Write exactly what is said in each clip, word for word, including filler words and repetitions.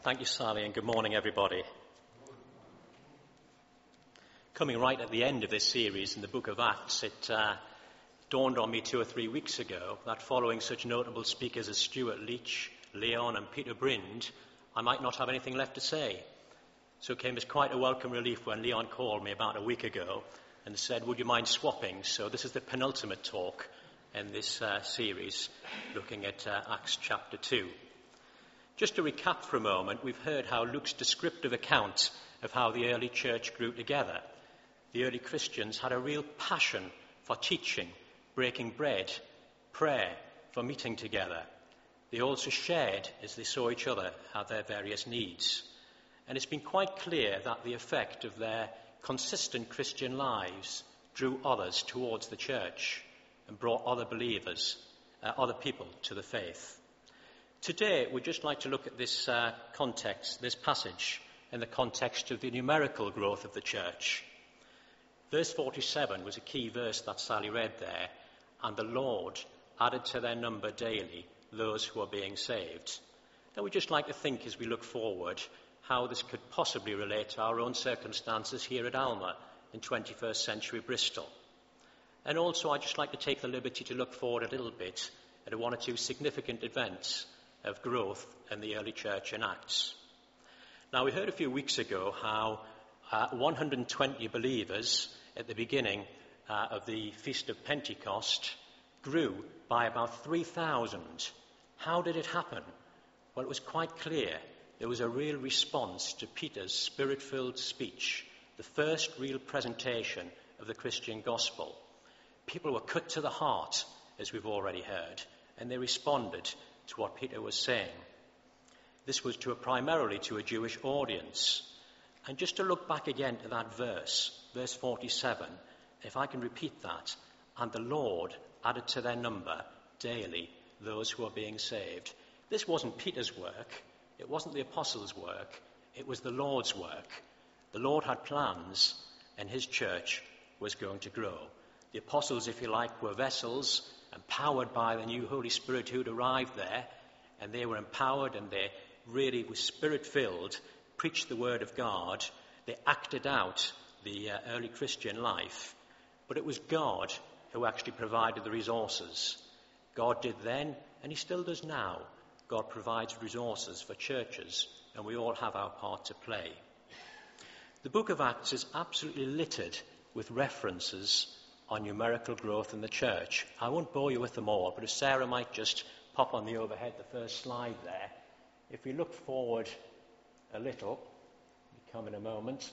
Thank you, Sally, and good morning, everybody. Coming right at the end of this series in the book of Acts, it uh, dawned on me two or three weeks ago that following such notable speakers as Stuart Leach, Leon and Peter Brind, I might not have anything left to say. So it came as quite a welcome relief when Leon called me about a week ago and said, would you mind swapping? So this is the penultimate talk in this uh, series, looking at uh, Acts chapter two. Just to recap for a moment, we've heard how Luke's descriptive account of how the early church grew together. The early Christians had a real passion for teaching, breaking bread, prayer, for meeting together. They also shared, as they saw each other, had their various needs. And it's been quite clear that the effect of their consistent Christian lives drew others towards the church and brought other believers, uh, other people to the faith. Today, we'd just like to look at this uh, context, this passage, in the context of the numerical growth of the church. Verse forty-seven was a key verse that Sally read there, and the Lord added to their number daily those who are being saved. Now, we'd just like to think as we look forward how this could possibly relate to our own circumstances here at Alma in twenty-first century Bristol. And also, I'd just like to take the liberty to look forward a little bit at one or two significant events of growth in the early church in Acts. Now, we heard a few weeks ago how uh, one hundred twenty believers at the beginning uh, of the Feast of Pentecost grew by about three thousand. How did it happen? Well, it was quite clear. There was a real response to Peter's spirit-filled speech, the first real presentation of the Christian gospel. People were cut to the heart, as we've already heard, and they responded to what Peter was saying. This was to a, primarily to a Jewish audience. And just to look back again to that verse, verse forty-seven, if I can repeat that, and the Lord added to their number daily those who are being saved. This wasn't Peter's work, it wasn't the apostles' work, it was the Lord's work. The Lord had plans, and his church was going to grow. The apostles, if you like, were vessels empowered by the new Holy Spirit who'd arrived there, and they were empowered and they really were spirit-filled, preached the word of God. They acted out the uh, early Christian life, but it was God who actually provided the resources. God did then, and he still does now. God provides resources for churches, and we all have our part to play. The book of Acts is absolutely littered with references on numerical growth in the church. I won't bore you with them all, but if Sarah might just pop on the overhead the first slide there. If we look forward a little, come in a moment,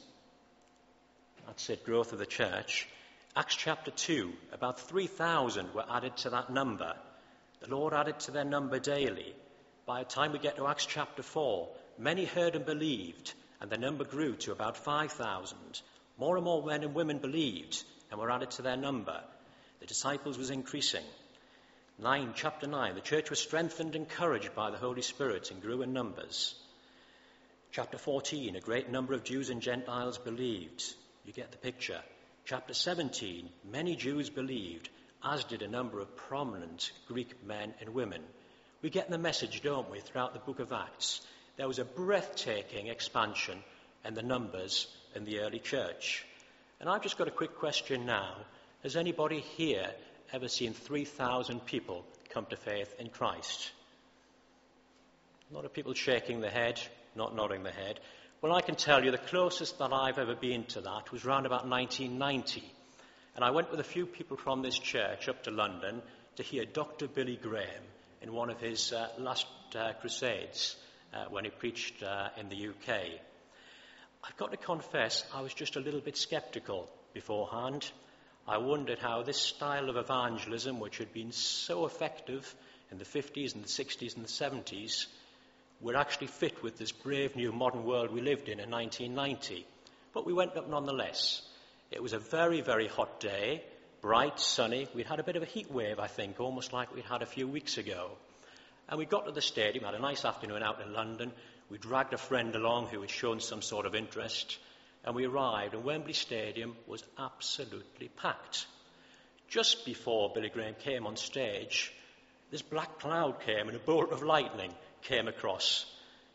that's it, growth of the church. Acts chapter two, about three thousand were added to that number. The Lord added to their number daily. By the time we get to Acts chapter four, many heard and believed, and their number grew to about five thousand. More and more men and women believed and were added to their number. The disciples was increasing. Nine, chapter nine, the church was strengthened and encouraged by the Holy Spirit and grew in numbers. Chapter fourteen, a great number of Jews and Gentiles believed. You get the picture. Chapter seventeen, many Jews believed, as did a number of prominent Greek men and women. We get the message, don't we, throughout the book of Acts. There was a breathtaking expansion in the numbers in the early church. And I've just got a quick question now. Has anybody here ever seen three thousand people come to faith in Christ? A lot of people shaking their head, not nodding their head. Well, I can tell you the closest that I've ever been to that was around about nineteen ninety. And I went with a few people from this church up to London to hear Doctor Billy Graham in one of his uh, last uh, crusades uh, when he preached uh, in the U K. I've got to confess, I was just a little bit sceptical beforehand. I wondered how this style of evangelism, which had been so effective in the fifties and the sixties and the seventies, would actually fit with this brave new modern world we lived in in nineteen ninety. But we went up nonetheless. It was a very, very hot day, bright, sunny. We'd had a bit of a heat wave, I think, almost like we'd had a few weeks ago. And we got to the stadium, had a nice afternoon out in London. We dragged a friend along who had shown some sort of interest, and we arrived, and Wembley Stadium was absolutely packed. Just before Billy Graham came on stage, this black cloud came and a bolt of lightning came across.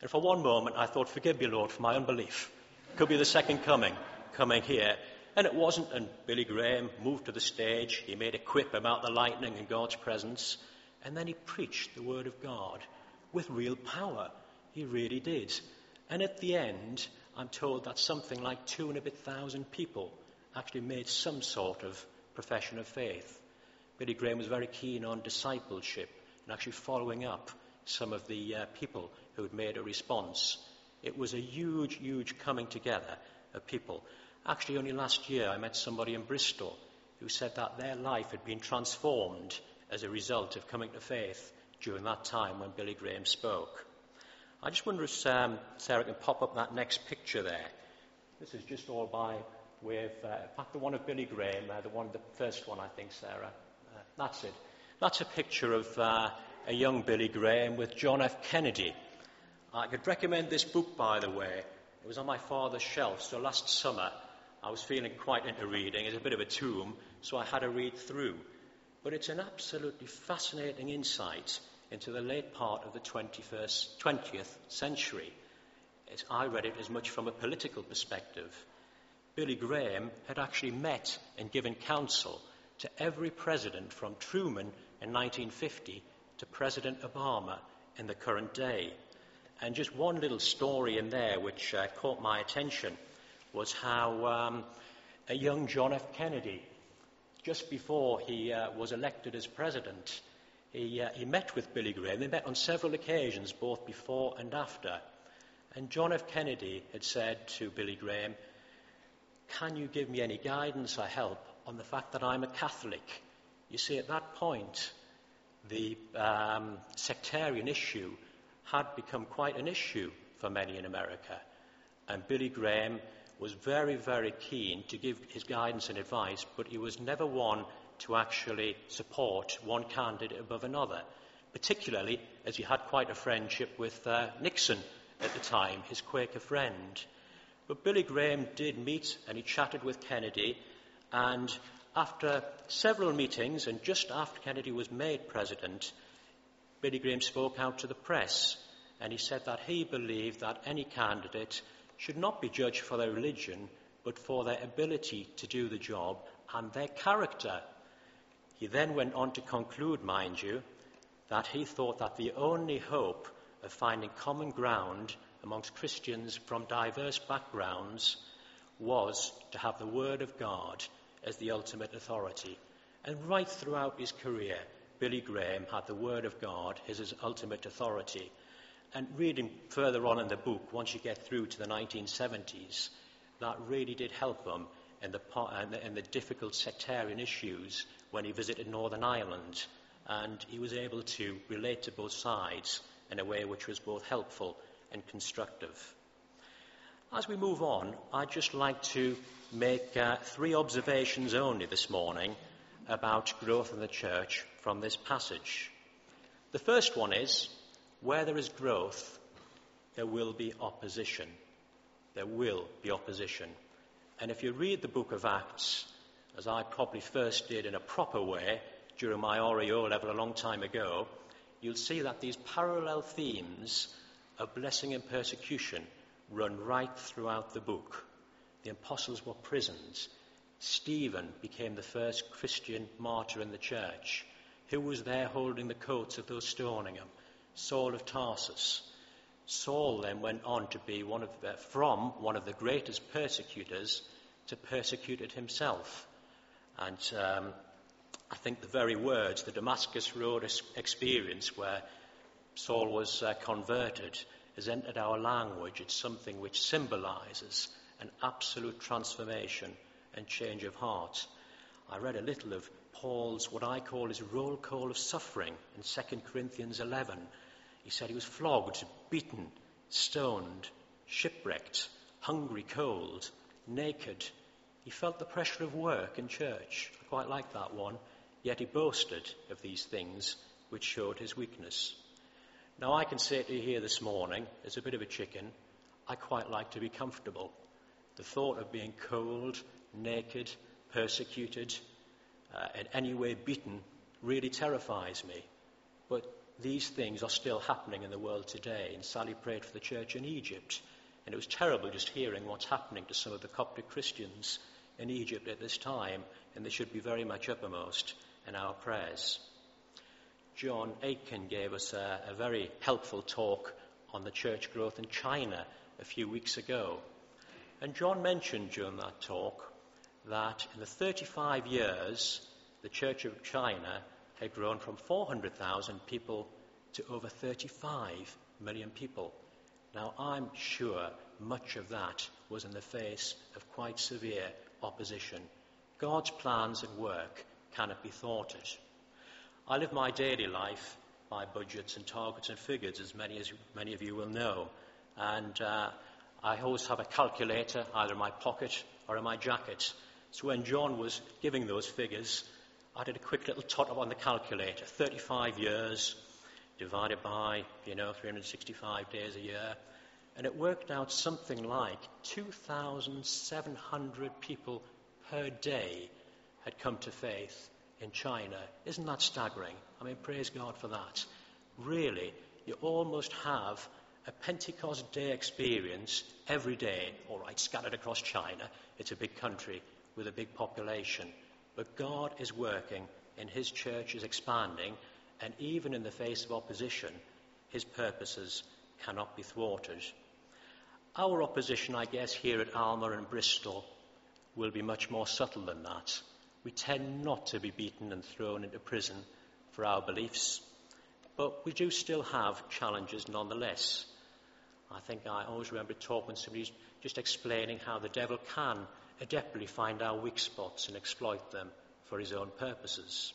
And for one moment I thought, forgive me, Lord, for my unbelief. Could be the second coming, coming here. And it wasn't, and Billy Graham moved to the stage, he made a quip about the lightning in God's presence, and then he preached the word of God with real power. He really did. And at the end, I'm told that something like two and a bit thousand people actually made some sort of profession of faith. Billy Graham was very keen on discipleship and actually following up some of the uh, people who had made a response. It was a huge, huge coming together of people. Actually, only last year I met somebody in Bristol who said that their life had been transformed as a result of coming to faith during that time when Billy Graham spoke. I just wonder if um, Sarah can pop up that next picture there. This is just all by way of, uh, in fact, the one of Billy Graham, uh, the one, the first one, I think, Sarah. Uh, that's it. That's a picture of uh, a young Billy Graham with John F. Kennedy. I could recommend this book, by the way. It was on my father's shelf, so last summer I was feeling quite into reading. It's a bit of a tomb, so I had to read through. But it's an absolutely fascinating insight into the late part of the twenty-first, twentieth century. It's, I read it as much from a political perspective. Billy Graham had actually met and given counsel to every president from Truman in nineteen fifty to President Obama in the current day. And just one little story in there which uh, caught my attention was how um, a young John F. Kennedy, just before he uh, was elected as president, he, uh, he met with Billy Graham. They met on several occasions, both before and after. And John F. Kennedy had said to Billy Graham, "Can you give me any guidance or help on the fact that I'm a Catholic?" You see, at that point, the um, sectarian issue had become quite an issue for many in America. And Billy Graham was very, very keen to give his guidance and advice, but he was never one to actually support one candidate above another, particularly as he had quite a friendship with uh, Nixon at the time, his Quaker friend. But Billy Graham did meet and he chatted with Kennedy, and after several meetings, and just after Kennedy was made president, Billy Graham spoke out to the press, and he said that he believed that any candidate should not be judged for their religion, but for their ability to do the job and their character. He then went on to conclude, mind you, that he thought that the only hope of finding common ground amongst Christians from diverse backgrounds was to have the Word of God as the ultimate authority. And right throughout his career, Billy Graham had the Word of God as his ultimate authority. And reading further on in the book, once you get through to the nineteen seventies, that really did help him in the, in the difficult sectarian issues when he visited Northern Ireland. And he was able to relate to both sides in a way which was both helpful and constructive. As we move on, I'd just like to make uh, three observations only this morning about growth in the church from this passage. The first one is, where there is growth, there will be opposition. There will be opposition. And if you read the book of Acts, as I probably first did in a proper way during my R E O level a long time ago, you'll see that these parallel themes of blessing and persecution run right throughout the book. The apostles were prisoned. Stephen became the first Christian martyr in the church. Who was there holding the coats of those stoning him? Saul of Tarsus. Saul then went on to be one of the, from one of the greatest persecutors to persecuted himself. And um, I think the very words, the Damascus Road experience where Saul was uh, converted, has entered our language. It's something which symbolises an absolute transformation and change of heart. I read a little of Paul's, what I call his roll call of suffering in Second Corinthians eleven. He said he was flogged, beaten, stoned, shipwrecked, hungry, cold, naked. He felt the pressure of work in church. I quite like that one. Yet he boasted of these things which showed his weakness. Now I can say to you here this morning, as a bit of a chicken, I quite like to be comfortable. The thought of being cold, naked, persecuted, uh, in any way beaten, really terrifies me. But these things are still happening in the world today. And Sally prayed for the church in Egypt. And it was terrible just hearing what's happening to some of the Coptic Christians in Egypt at this time. And they should be very much uppermost in our prayers. John Aitken gave us a, a very helpful talk on the church growth in China a few weeks ago. And John mentioned during that talk that in the thirty-five years, the Church of China had grown from four hundred thousand people to over thirty-five million people. Now, I'm sure much of that was in the face of quite severe opposition. God's plans and work cannot be thwarted. I live my daily life by budgets and targets and figures, as many as many of you will know. And uh, I always have a calculator either in my pocket or in my jacket. So when John was giving those figures, I did a quick little tot up on the calculator. thirty-five years divided by, you know, three hundred sixty-five days a year. And it worked out something like two thousand seven hundred people per day had come to faith in China. Isn't that staggering? I mean, praise God for that. Really, you almost have a Pentecost Day experience every day. All right, scattered across China. It's a big country with a big population. But God is working, and his church is expanding, and even in the face of opposition, his purposes cannot be thwarted. Our opposition, I guess, here at Alma and Bristol will be much more subtle than that. We tend not to be beaten and thrown into prison for our beliefs, but we do still have challenges nonetheless. I think I always remember a talk when somebody's just explaining how the devil can adeptly find our weak spots and exploit them for his own purposes.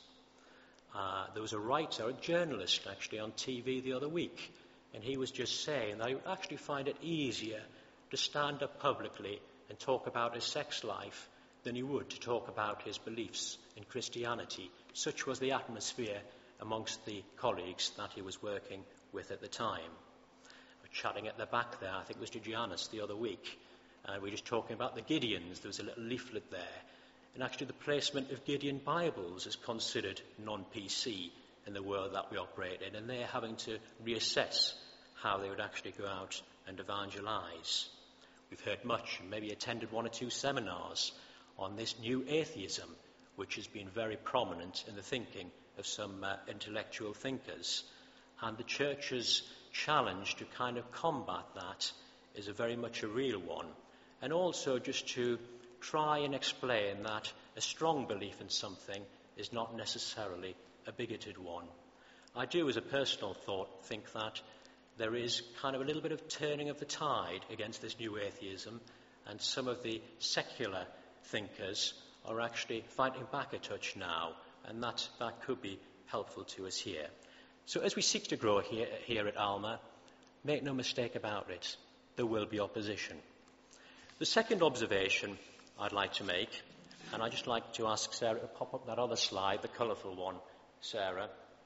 Uh, there was a writer, a journalist actually, on T V the other week, and he was just saying that he would actually find it easier to stand up publicly and talk about his sex life than he would to talk about his beliefs in Christianity. Such was the atmosphere amongst the colleagues that he was working with at the time. Chatting at the back there, I think it was to Giannis the other week, uh, we were just talking about the Gideons. There was a little leaflet there, and actually the placement of Gideon Bibles is considered non-P C in the world that we operate in, and they're having to reassess how they would actually go out and evangelize. We've heard much and maybe attended one or two seminars on this new atheism, which has been very prominent in the thinking of some uh, intellectual thinkers. And the church's challenge to kind of combat that is a very much a real one. And also just to try and explain that a strong belief in something is not necessarily a bigoted one. I do, as a personal thought, think that there is kind of a little bit of turning of the tide against this new atheism, and some of the secular thinkers are actually fighting back a touch now, and that, that could be helpful to us here. So as we seek to grow here, here at Alma, make no mistake about it, there will be opposition. The second observation I'd like to make, and I'd just like to ask Sarah to pop up that other slide, the colourful one, Sarah,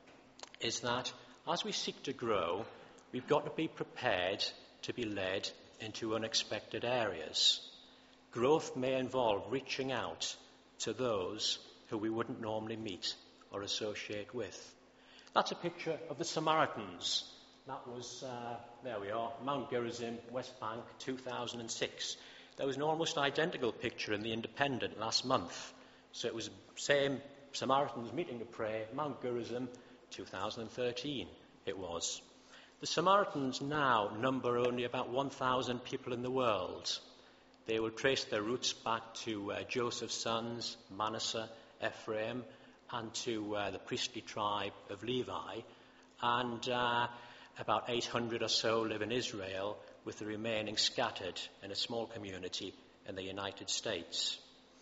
is that as we seek to grow, we've got to be prepared to be led into unexpected areas. Growth may involve reaching out to those who we wouldn't normally meet or associate with. That's a picture of the Samaritans. That was, uh, there we are, Mount Gerizim, West Bank, two thousand six. There was an almost identical picture in The Independent last month. So it was the same Samaritans meeting to pray, Mount Gerizim, two thousand thirteen it was. The Samaritans now number only about one thousand people in the world. They will trace their roots back to uh, Joseph's sons, Manasseh, Ephraim, and to uh, the priestly tribe of Levi. And uh, about eight hundred or so live in Israel, with the remaining scattered in a small community in the United States.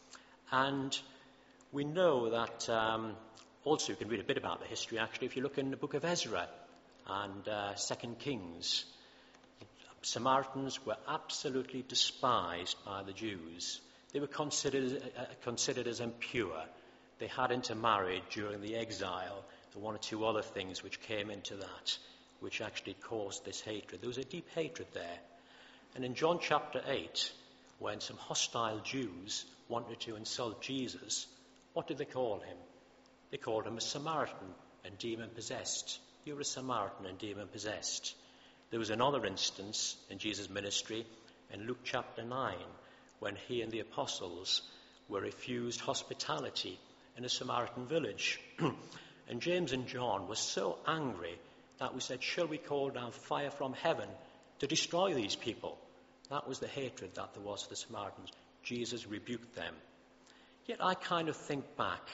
And we know that, um, also you can read a bit about the history actually if you look in the book of Ezra and uh, Second Kings. Samaritans were absolutely despised by the Jews. They were considered, uh, considered as impure. They had intermarried during the exile, and one or two other things which came into that, which actually caused this hatred. There was a deep hatred there. And in John chapter eight, when some hostile Jews wanted to insult Jesus, what did they call him? They called him a Samaritan and demon-possessed. You were a Samaritan and demon-possessed. There was another instance in Jesus' ministry in Luke chapter nine when he and the apostles were refused hospitality in a Samaritan village. And James and John were so angry that we said, shall we call down fire from heaven to destroy these people? That was the hatred that there was for the Samaritans. Jesus rebuked them. Yet I kind of think back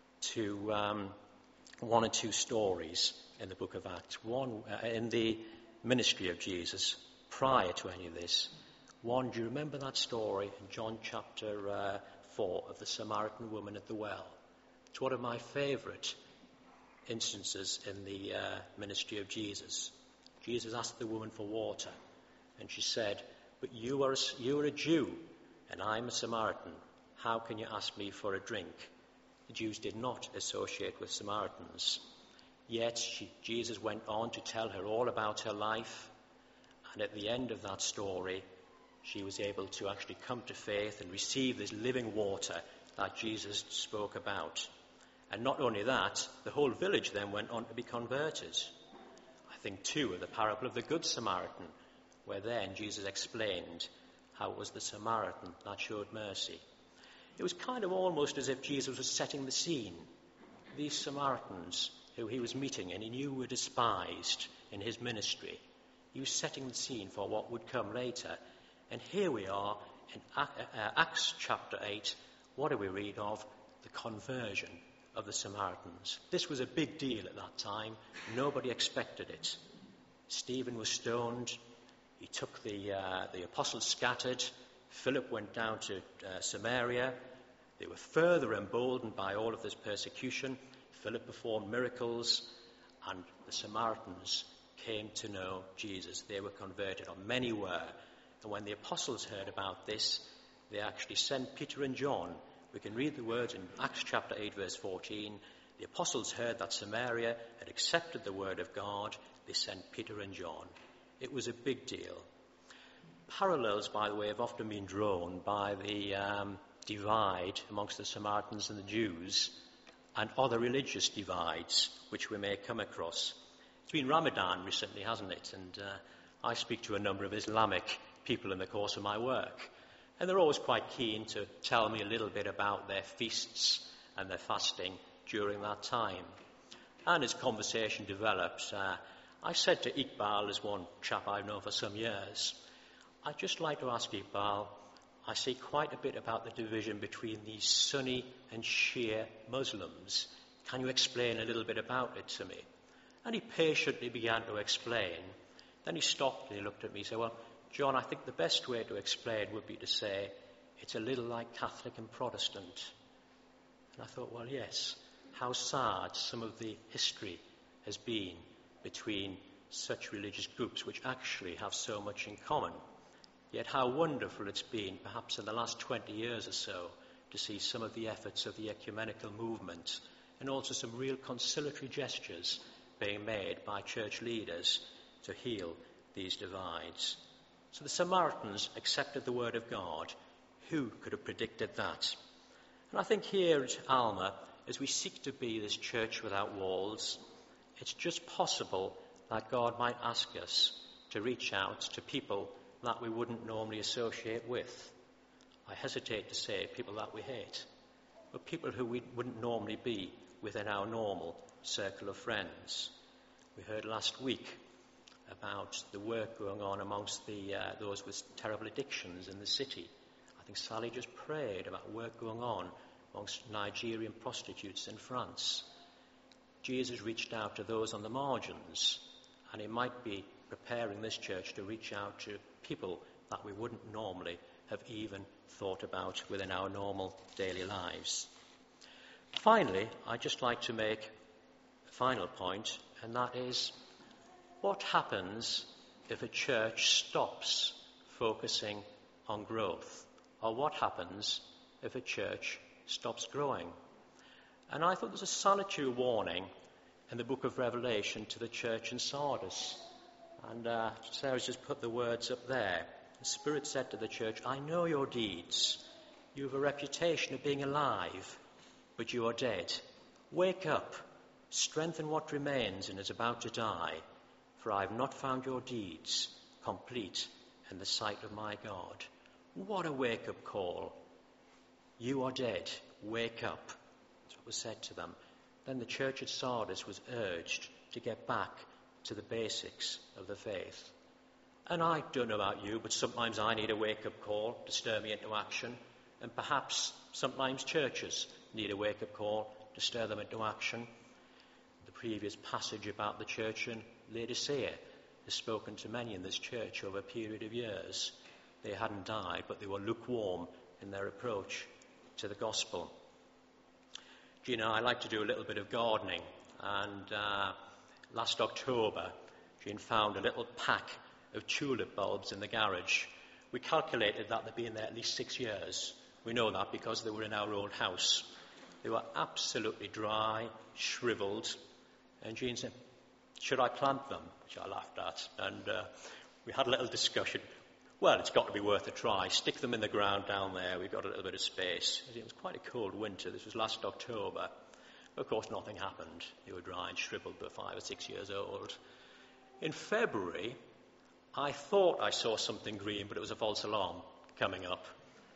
to um, one or two stories in the book of Acts. One uh, in the ministry of Jesus prior to any of this. One, do you remember that story in John chapter uh, four of the Samaritan woman at the well? It's one of my favourite instances in the uh, ministry of Jesus. Jesus asked the woman for water, and she said, but you are, a, you are a Jew, and I'm a Samaritan. How can you ask me for a drink? The Jews did not associate with Samaritans. Yet she, Jesus went on to tell her all about her life, and at the end of that story, she was able to actually come to faith and receive this living water that Jesus spoke about. And not only that, the whole village then went on to be converted. I think, too, of the parable of the Good Samaritan, where then Jesus explained how it was the Samaritan that showed mercy. It was kind of almost as if Jesus was setting the scene. These Samaritans who he was meeting and he knew were despised in his ministry, he was setting the scene for what would come later. And here we are in Acts chapter eight. What do we read of? The conversion of the Samaritans. This was a big deal at that time. Nobody expected it. Stephen was stoned. He took the, uh, the apostles scattered. Philip went down to uh, Samaria. They were further emboldened by all of this persecution. Philip performed miracles, and the Samaritans came to know Jesus. They were converted, or many were. And when the apostles heard about this, they actually sent Peter and John. We can read the words in Acts chapter eight, verse fourteen. The apostles heard that Samaria had accepted the word of God. They sent Peter and John. It was a big deal. Parallels, by the way, have often been drawn by the um, divide amongst the Samaritans and the Jews and other religious divides which we may come across. It's been Ramadan recently, hasn't it? And uh, I speak to a number of Islamic people in the course of my work. And they're always quite keen to tell me a little bit about their feasts and their fasting during that time. And as conversation developed, uh, I said to Iqbal, as one chap I've known for some years, I'd just like to ask Iqbal, I see quite a bit about the division between the Sunni and Shia Muslims. Can you explain a little bit about it to me? And he patiently began to explain. Then he stopped and he looked at me and said, well, John, I think the best way to explain would be to say it's a little like Catholic and Protestant. And I thought, well, yes, how sad some of the history has been between such religious groups which actually have so much in common. Yet how wonderful it's been, perhaps in the last twenty years or so, to see some of the efforts of the ecumenical movement and also some real conciliatory gestures being made by church leaders to heal these divides. So the Samaritans accepted the word of God. Who could have predicted that? And I think here at Alma, as we seek to be this church without walls, it's just possible that God might ask us to reach out to people that we wouldn't normally associate with. I hesitate to say people that we hate, but people who we wouldn't normally be within our normal circle of friends. We heard last week about the work going on amongst the uh, those with terrible addictions in the city. I think Sally just prayed about work going on amongst Nigerian prostitutes in France. Jesus reached out to those on the margins, and he might be preparing this church to reach out to people that we wouldn't normally have even thought about within our normal daily lives. Finally, I'd just like to make a final point, and that is, what happens if a church stops focusing on growth? Or what happens if a church stops growing? And I thought there's a salutary warning in the book of Revelation to the church in Sardis. And uh, Sarah's just put the words up there. The Spirit said to the church, I know your deeds. You have a reputation of being alive, but you are dead. Wake up Strengthen what remains and is about to die, for I have not found your deeds complete in the sight of my God. What a wake-up call. You are dead, wake up. That's what was said to them. Then the church at Sardis was urged to get back to the basics of the faith. And I don't know about you, but sometimes I need a wake-up call to stir me into action. And perhaps sometimes churches need a wake-up call to stir them into action. The previous passage about the church in Laodicea has spoken to many in this church over a period of years. They hadn't died, but they were lukewarm in their approach to the gospel. Do you know, I like to do a little bit of gardening, and uh, last October, Jean found a little pack of tulip bulbs in the garage. We calculated that they'd been there at least six years. We know that because they were in our old house. They were absolutely dry, shriveled, and Jean said, should I plant them? Which I laughed at, and uh, we had a little discussion. Well, it's got to be worth a try. Stick them in the ground down there. We've got a little bit of space. It was quite a cold winter. This was last October. Of course, nothing happened. They were dry and shriveled, but five or six years old. In February, I thought I saw something green, but it was a false alarm coming up.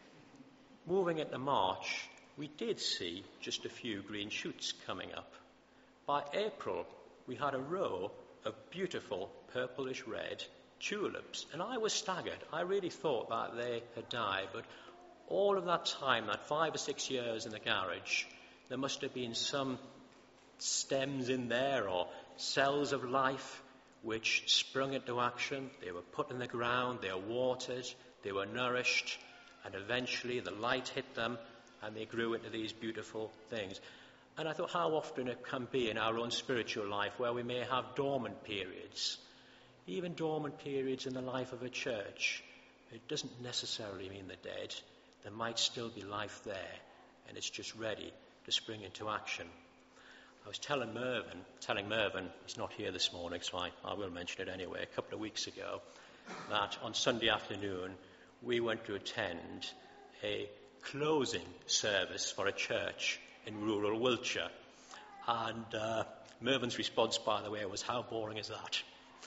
Moving into March, we did see just a few green shoots coming up. By April, we had a row of beautiful purplish red tulips, and I was staggered. I really thought that they had died, but all of that time, that five or six years in the garage, there must have been some stems in there or cells of life which sprung into action. They were put in the ground, they were watered, they were nourished, and eventually the light hit them and they grew into these beautiful things. And I thought how often it can be in our own spiritual life where we may have dormant periods, even dormant periods in the life of a church. It doesn't necessarily mean they're dead. There might still be life there, and it's just ready to spring into action. I was telling Mervyn, telling Mervyn, he's not here this morning, so I, I will mention it anyway, a couple of weeks ago, that on Sunday afternoon we went to attend a closing service for a church in rural Wiltshire. And uh, Mervyn's response, by the way, was, how boring is that?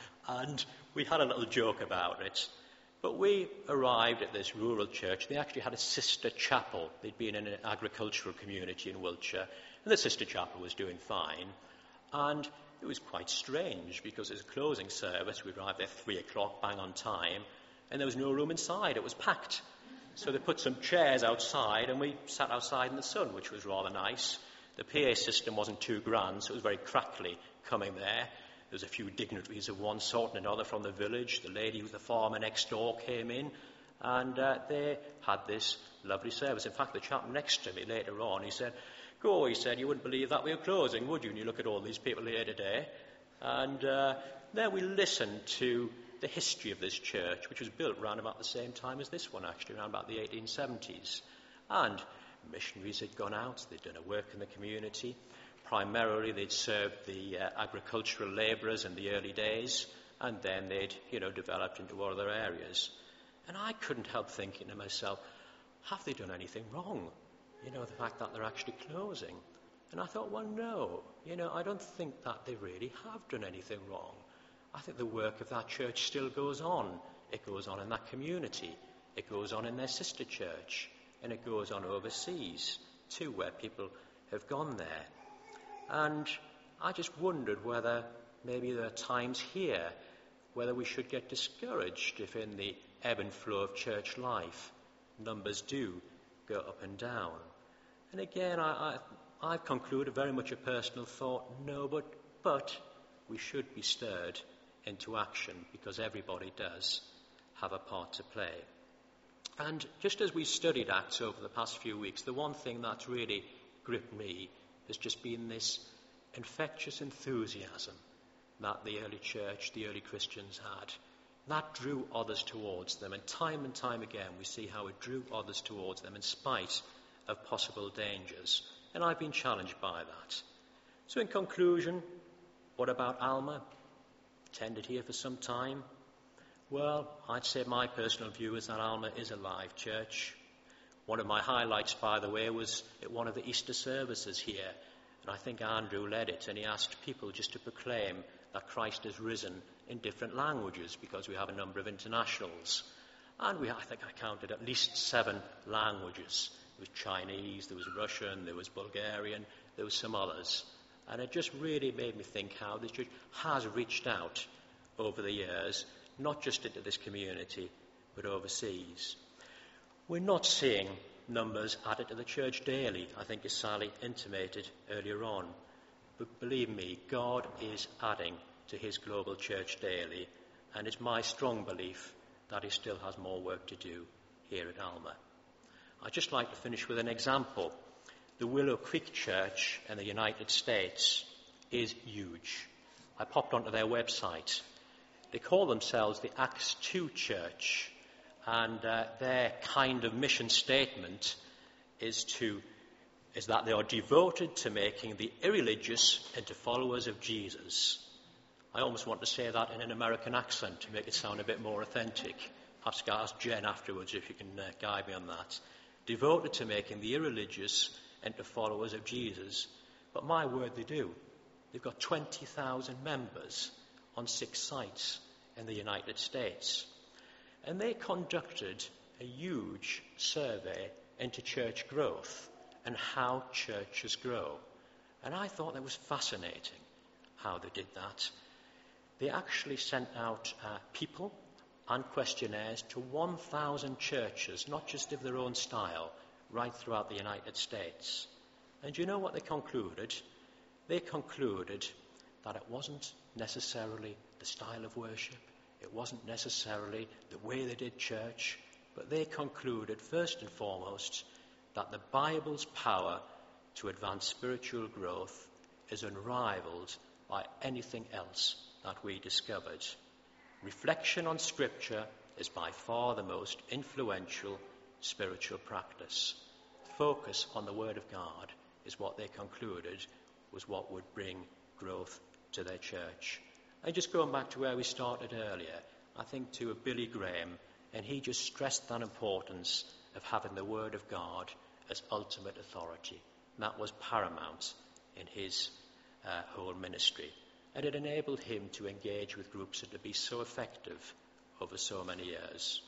And we had a little joke about it. But we arrived at this rural church. They actually had a sister chapel. They'd been in an agricultural community in Wiltshire, and the sister chapel was doing fine. And it was quite strange because it was a closing service. We arrived there at three o'clock, bang on time, and there was no room inside. It was packed. So they put some chairs outside, and we sat outside in the sun, which was rather nice. The P A system wasn't too grand, so it was very crackly coming there. There was a few dignitaries of one sort and another from the village. The lady who was the farmer next door came in, and uh, they had this lovely service. In fact, the chap next to me later on, he said, go, he said, you wouldn't believe that we were closing, would you? And you look at all these people here today. And uh, then we listened to the history of this church, which was built around about the same time as this one, actually, around about the eighteen seventies. And missionaries had gone out, they'd done a work in the community. Primarily, they'd served the uh, agricultural labourers in the early days, and then they'd, you know, developed into other areas. And I couldn't help thinking to myself, have they done anything wrong? You know, the fact that they're actually closing. And I thought, well, no, you know, I don't think that they really have done anything wrong. I think the work of that church still goes on. It goes on in that community. It goes on in their sister church. And it goes on overseas, too, where people have gone there. And I just wondered whether maybe there are times here whether we should get discouraged if in the ebb and flow of church life numbers do go up and down. And again, I, I, I've concluded very much a personal thought, no, but, but we should be stirred into action because everybody does have a part to play. And just as we studied Acts over the past few weeks, the one thing that's really gripped me has just been this infectious enthusiasm that the early church, the early Christians had. That drew others towards them, and time and time again we see how it drew others towards them in spite of possible dangers. And I've been challenged by that. So in conclusion, what about Alma? Attended here for some time. Well, I'd say my personal view is that Alma is a live church. One of my highlights, by the way, was at one of the Easter services here. And I think Andrew led it, and he asked people just to proclaim that Christ has risen in different languages, because we have a number of internationals. And we, I think I counted at least seven languages. There was Chinese, there was Russian, there was Bulgarian, there was some others. And it just really made me think how this church has reached out over the years, not just into this community, but overseas. We're not seeing numbers added to the church daily, I think as Sally intimated earlier on. But believe me, God is adding to his global church daily, and it's my strong belief that he still has more work to do here at Alma. I'd just like to finish with an example. The Willow Creek Church in the United States is huge. I popped onto their website. They call themselves the Acts two Church, and uh, their kind of mission statement is to is that they are devoted to making the irreligious into followers of Jesus. I almost want to say that in an American accent to make it sound a bit more authentic. Perhaps I'll ask Jen afterwards if you can uh, guide me on that. Devoted to making the irreligious into followers of Jesus. But my word, they do. They've got twenty thousand members on six sites in the United States. And they conducted a huge survey into church growth and how churches grow. And I thought that was fascinating how they did that. They actually sent out uh, people and questionnaires to one thousand churches, not just of their own style, right throughout the United States. And you know what they concluded? They concluded that it wasn't necessarily the style of worship, it wasn't necessarily the way they did church, but they concluded first and foremost that the Bible's power to advance spiritual growth is unrivaled by anything else that we discovered. Reflection on Scripture is by far the most influential spiritual practice. Focus on the Word of God is what they concluded was what would bring growth to their church. And just going back to where we started earlier, I think to a Billy Graham, and he just stressed that importance of having the Word of God as ultimate authority. And that was paramount in his uh, whole ministry. And it enabled him to engage with groups and to be so effective over so many years.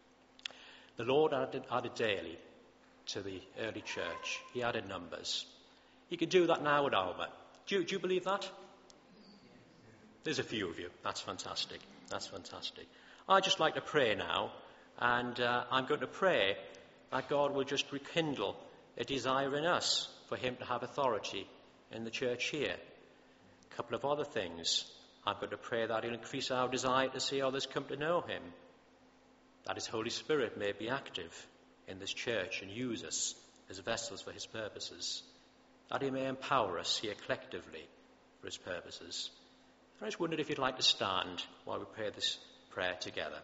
The Lord added, added daily to the early church. He added numbers. He could do that now at Alma. Do you, do you believe that? There's a few of you. That's fantastic. That's fantastic. I'd just like to pray now, and uh, I'm going to pray that God will just rekindle a desire in us for him to have authority in the church here. A couple of other things. I'm going to pray that he'll increase our desire to see others come to know him, that his Holy Spirit may be active in this church and use us as vessels for his purposes, that he may empower us here collectively for his purposes. I just wondered if you'd like to stand while we pray this prayer together.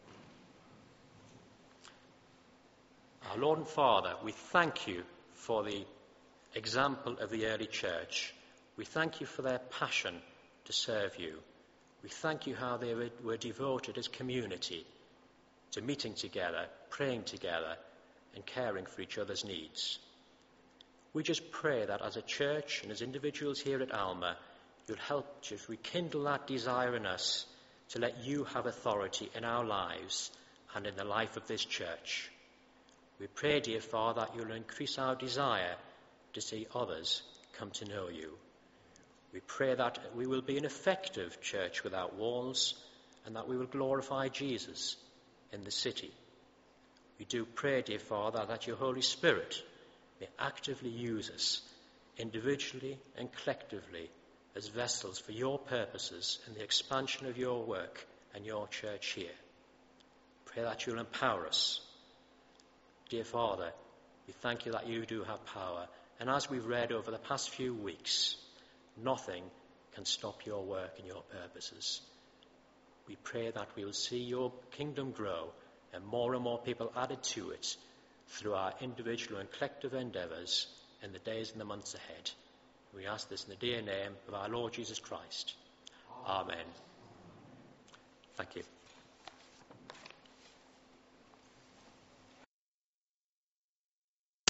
Our Lord and Father, we thank you for the example of the early church. We thank you for their passion to serve you. We thank you how they were, were devoted as community to meeting together, praying together, and caring for each other's needs. We just pray that as a church and as individuals here at Alma, you'll help to rekindle that desire in us to let you have authority in our lives and in the life of this church. We pray, dear Father, that you'll increase our desire to see others come to know you. We pray that we will be an effective church without walls and that we will glorify Jesus in the city. We do pray, dear Father, that your Holy Spirit may actively use us individually and collectively as vessels for your purposes and the expansion of your work and your church here. Pray that you'll empower us. Dear Father, we thank you that you do have power. And as we've read over the past few weeks, nothing can stop your work and your purposes. We pray that we will see your kingdom grow and more and more people added to it through our individual and collective endeavours in the days and the months ahead. We ask this in the dear name of our Lord Jesus Christ. Amen. Thank you.